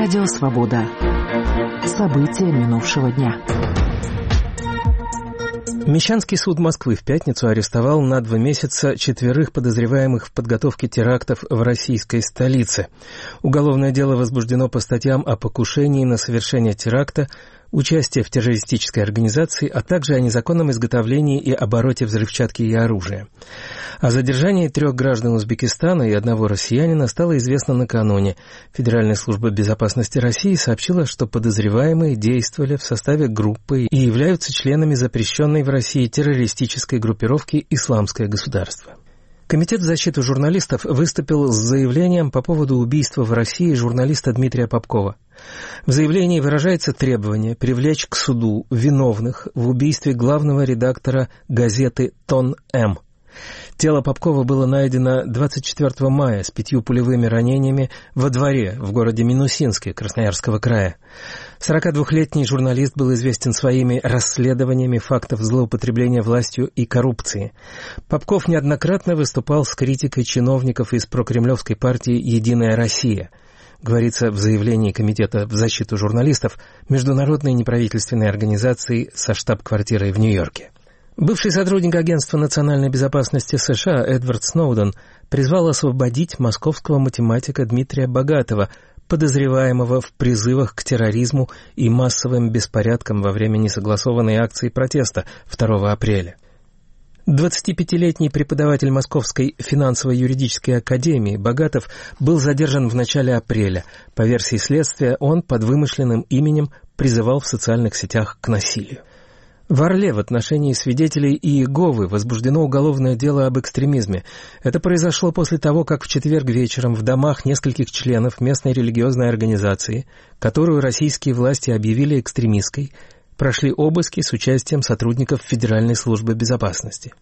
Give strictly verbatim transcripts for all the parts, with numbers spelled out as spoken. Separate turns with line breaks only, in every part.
Радио «Свобода». События минувшего дня.
Мещанский суд Москвы в пятницу арестовал на два месяца четверых подозреваемых в подготовке терактов в российской столице. Уголовное дело возбуждено по статьям о покушении на совершение теракта, участие в террористической организации, а также о незаконном изготовлении и обороте взрывчатки и оружия. О задержании трех граждан Узбекистана и одного россиянина стало известно накануне. Федеральная служба безопасности России сообщила, что подозреваемые действовали в составе группы и являются членами запрещенной в России террористической группировки «Исламское государство». Комитет в защиту журналистов выступил с заявлением по поводу убийства в России журналиста Дмитрия Попкова. В заявлении выражается требование привлечь к суду виновных в убийстве главного редактора газеты «Тон-М». Тело Попкова было найдено двадцать четвёртого мая с пятью пулевыми ранениями во дворе в городе Минусинске Красноярского края. сорокадвухлетний журналист был известен своими расследованиями фактов злоупотребления властью и коррупции. Попков неоднократно выступал с критикой чиновников из прокремлевской партии «Единая Россия», говорится в заявлении Комитета в защиту журналистов международной неправительственной организации со штаб-квартирой в Нью-Йорке. Бывший сотрудник Агентства национальной безопасности США Эдвард Сноуден призвал освободить московского математика Дмитрия Богатова, подозреваемого в призывах к терроризму и массовым беспорядкам во время несогласованной акции протеста второго апреля. двадцатипятилетний преподаватель Московской финансово-юридической академии Богатов был задержан в начале апреля. По версии следствия, он под вымышленным именем призывал в социальных сетях к насилию. В Орле в отношении свидетелей Иеговы возбуждено уголовное дело об экстремизме. Это произошло после того, как в четверг вечером в домах нескольких членов местной религиозной организации, которую российские власти объявили экстремистской, прошли обыски с участием сотрудников Федеральной службы безопасности.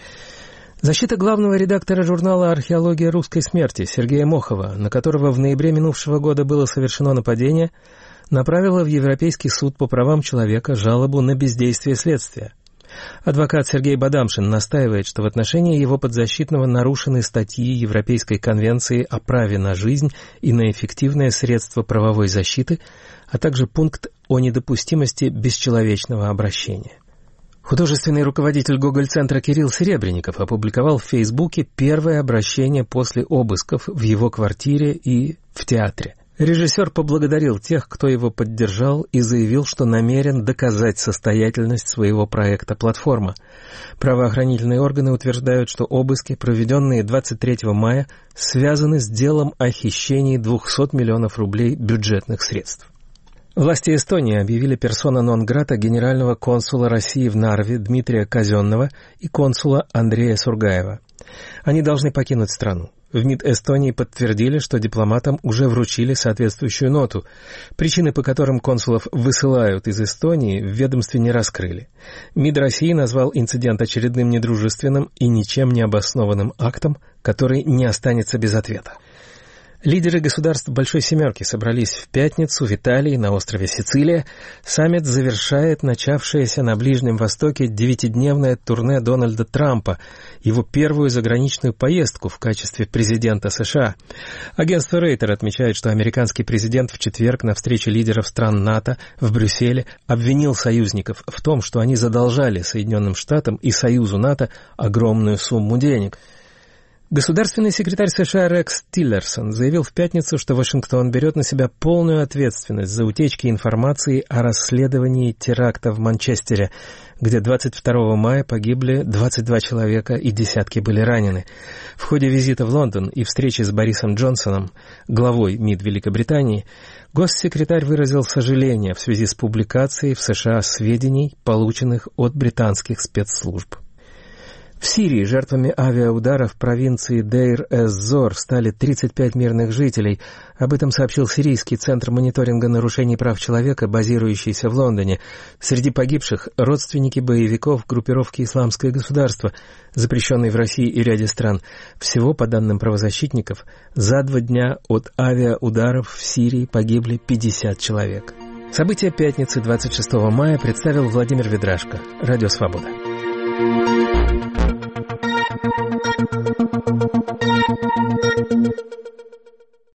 Защита главного редактора журнала «Археология русской смерти» Сергея Мохова, на которого в ноябре минувшего года было совершено нападение, направила в Европейский суд по правам человека жалобу на бездействие следствия. Адвокат Сергей Бадамшин настаивает, что в отношении его подзащитного нарушены статьи Европейской конвенции о праве на жизнь и на эффективное средство правовой защиты, а также пункт о недопустимости бесчеловечного обращения. Художественный руководитель Гоголь-центра Кирилл Серебренников опубликовал в Фейсбуке первое обращение после обысков в его квартире и в театре. Режиссер поблагодарил тех, кто его поддержал, и заявил, что намерен доказать состоятельность своего проекта «Платформа». Правоохранительные органы утверждают, что обыски, проведенные двадцать третьего мая, связаны с делом о хищении двухсот миллионов рублей бюджетных средств. Власти Эстонии объявили персона нон-грата генерального консула России в Нарве Дмитрия Казенного и консула Андрея Сургаева. Они должны покинуть страну. В МИД Эстонии подтвердили, что дипломатам уже вручили соответствующую ноту. Причины, по которым консулов высылают из Эстонии, в ведомстве не раскрыли. МИД России назвал инцидент очередным недружественным и ничем не обоснованным актом, который не останется без ответа. Лидеры государств Большой Семерки собрались в пятницу в Италии на острове Сицилия. Саммит завершает начавшееся на Ближнем Востоке девятидневное турне Дональда Трампа, его первую заграничную поездку в качестве президента США. Агентство Рейтер отмечает, что американский президент в четверг на встрече лидеров стран НАТО в Брюсселе обвинил союзников в том, что они задолжали Соединенным Штатам и Союзу НАТО огромную сумму денег. Государственный секретарь США Рекс Тиллерсон заявил в пятницу, что Вашингтон берет на себя полную ответственность за утечки информации о расследовании теракта в Манчестере, где двадцать второго мая погибли двадцать два человека и десятки были ранены. В ходе визита в Лондон и встречи с Борисом Джонсоном, главой МИД Великобритании, госсекретарь выразил сожаление в связи с публикацией в США сведений, полученных от британских спецслужб. В Сирии жертвами авиаударов в провинции Дейр-эз-Зор стали тридцать пять мирных жителей. Об этом сообщил Сирийский центр мониторинга нарушений прав человека, базирующийся в Лондоне. Среди погибших — родственники боевиков группировки «Исламское государство», запрещенной в России и ряде стран. Всего, по данным правозащитников, за два дня от авиаударов в Сирии погибли пятьдесят человек. События пятницы двадцать шестого мая представил Владимир Ведрашко. Радио «Свобода».